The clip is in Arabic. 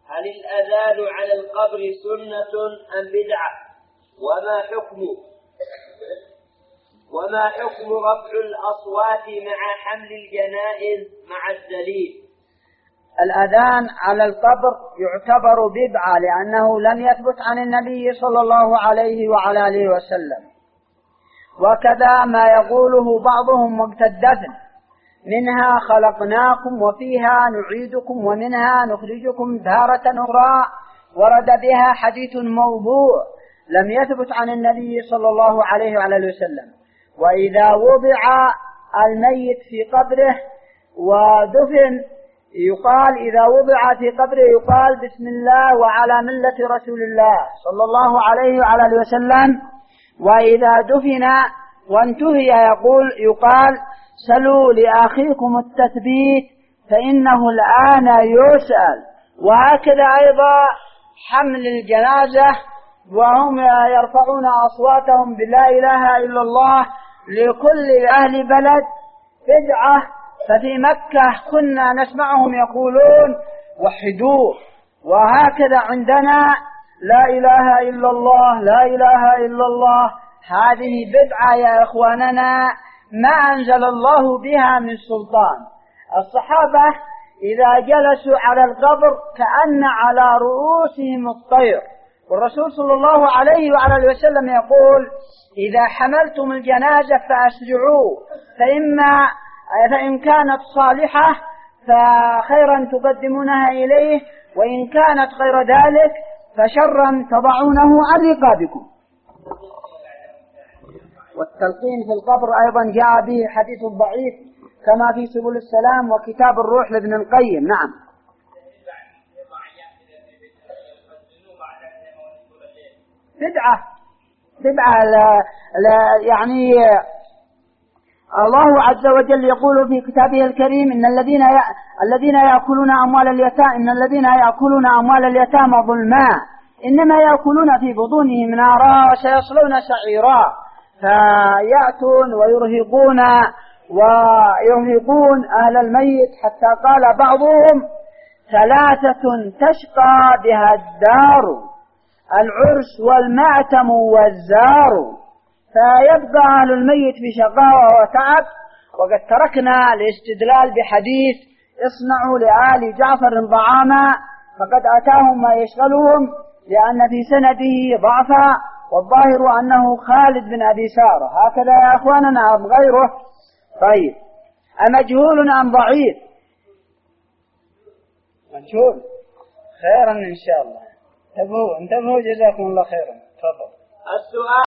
هل الأذان على القبر سنة أم بدعة؟ وما حكم رفع الأصوات مع حمل الجنائز مع الدليل؟ الأذان على القبر يعتبر بدعة لأنه لم يثبت عن النبي صلى الله عليه وعلى آله وسلم، وكذا ما يقوله بعضهم وقت الدفن: منها خلقناكم وفيها نعيدكم ومنها نخرجكم تارة أخرى، ورد بها حديث موضوع لم يثبت عن النبي صلى الله عليه وعلى آله وسلم. وإذا وضع الميت في قبره ودفن يقال، إذا وضع في قبره يقال: بسم الله وعلى ملة رسول الله صلى الله عليه وعلى آله وسلم. وإذا دفن وانتهي يقال: سلوا لأخيكم التثبيت فإنه الآن يسأل. وهكذا أيضا حمل الجنازة وهم يرفعون أصواتهم بلا إله إلا الله لكل أهل بلد بدعة. ففي مكة كنا نسمعهم يقولون: وحدوه. وهكذا عندنا: لا إله إلا الله لا إله إلا الله. هذه بدعة يا إخواننا ما أنزل الله بها من سلطان. الصحابة إذا جلسوا على القبر كأن على رؤوسهم الطير، والرسول صلى الله عليه وعلى آله وسلم يقول: إذا حملتم الجنازة فأسرعوا، فإن كانت صالحة فخيرا تقدمونها إليه، وإن كانت غير ذلك فشرا تضعونه عن رقابكم. والتلقين في القبر أيضا جاء به حديث ضعيف كما في سبل السلام وكتاب الروح لابن القيم. نعم. بدعة يعني الله عز وجل يقول في كتابه الكريم: إن الذين يأكلون أموال اليتامى ظلما إنما يأكلون في بطونهم نارا وسيصلون سعيرا. فيأتون ويرهقون أهل الميت حتى قال بعضهم: 3 تشقى بها الدار، العرس والمأتم والزار. فيبقى أهل الميت في شقاوة وتعب. وقد تركنا الاستدلال بحديث: اصنعوا لآل جعفر طعاما فقد أتاهم ما يشغلهم، لأن في سنده ضعفا، والظاهر أنه خالد بن أبي سارة. هكذا يا أخواننا أم غيره؟ طيب، أمجهول أم ضعيف؟ مجهول. خيرا إن شاء الله. انتبهوا جزاكم الله خيرا. تفضل. السؤال